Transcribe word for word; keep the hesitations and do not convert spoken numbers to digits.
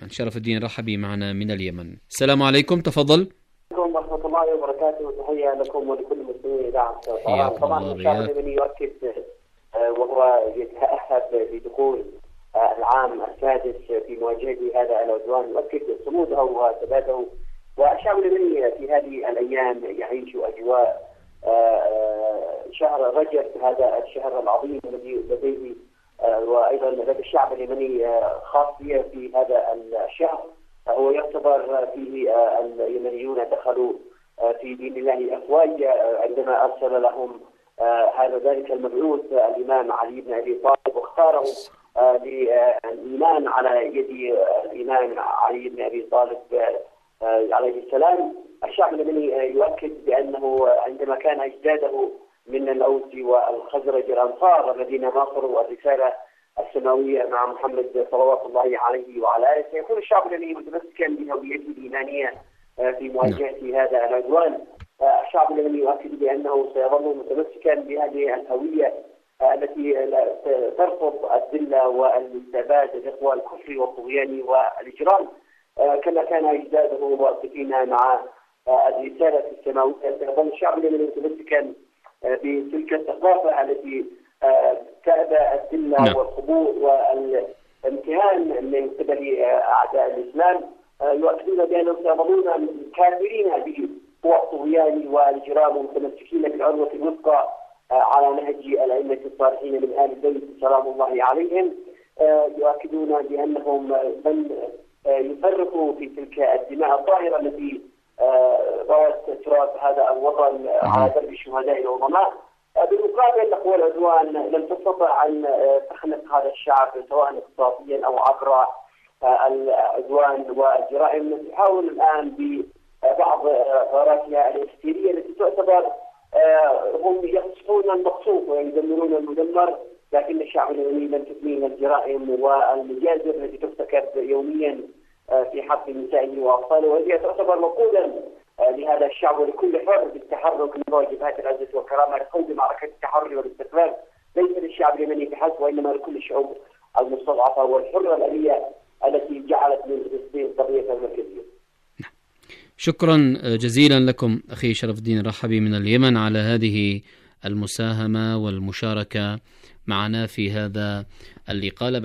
شرف الدين الرحبي معنا من اليمن. السلام عليكم، تفضل. عليكم ورحمة الله وبركاته، وتحية لكم ولكل مسلمين إذاعة طهران. طبعا الشعب اليمني يؤكد وهو يتأهب لدخول العام السادس في مواجهة هذا العدوان، يؤكد صموده وثباته. والشعب اليمني في هذه الأيام يعيش أجواء شهر رجب، هذا الشهر العظيم الذي لديه وأيضا لدى الشعب اليمني خاصية في هذا الشهر. هو يعتبر فيه اليمنيون دخلوا في دين الله أفواجا عندما أرسل لهم هذا ذلك المبعوث الإمام علي بن أبي طالب، واختاره للإيمان على يد الإمام علي بن أبي طالب عليه السلام. الشعب اليمني يؤكد بأنه عندما كان أجداده من الأوس والخزرج الأنصار الذين ناصروا الرسالة السماوية مع محمد صلوات الله عليه وعلى آله، سيكون الشعب اليمني متمسكا بهويته الإيمانية في مواجهة هذا العدوان. الشعب اليمني يؤكد بأنه سيظل متمسكا بهذه الهوية التي ترفض الذلة والاستعباد لإخوة الكفر والطغيان والإجرام، كما كان أجداده واقفين مع الرسالة السماوية. سيظل الشعب اليمني متمسكا بتلك الثقافة التي تأبى الذلة والخضوع والامتهان من قبل أعداء الإسلام. يؤكدون بأنهم سيظلون كافرين بقوى الطغيان والإجرام، متمسكين بالعروة الوثقى على نهج الأئمة الصالحين من آل البيت سلام الله عليهم. يؤكدون بأنهم من يفرقوا في تلك الدماء الطاهرة التي روت تراث هذا الوطن على درب الشهداء العظماء. بالمقابل نقول العدوان لم تستطع أن تخنق هذا الشعب سواء اقتصاديا أو عبر العدوان والجرائم. تحاول الآن ببعض غاراتها الهستيرية التي تعتبر هم يقصفون المقصوف ويدمرون المدمر، لكن الشعب اليمني لم تثنيه الجرائم والمجازر التي ترتكب يوميا في حق نسائه واطفاله، وهي تعتبر مقولا لهذا الشعب ولكل حر بالتحرك نحو جبهات العزة والكرامة لخوض معركة التحرر والاستقلال، ليس للشعب اليمني فحسب وإنما لكل الشعوب المستضعفة والحرة الآلية التي جعلت من فلسطين قضية مركزية. شكرا جزيلا لكم أخي شرف الدين الرحبي من اليمن على هذه المساهمة والمشاركة معنا في هذا اللقاء.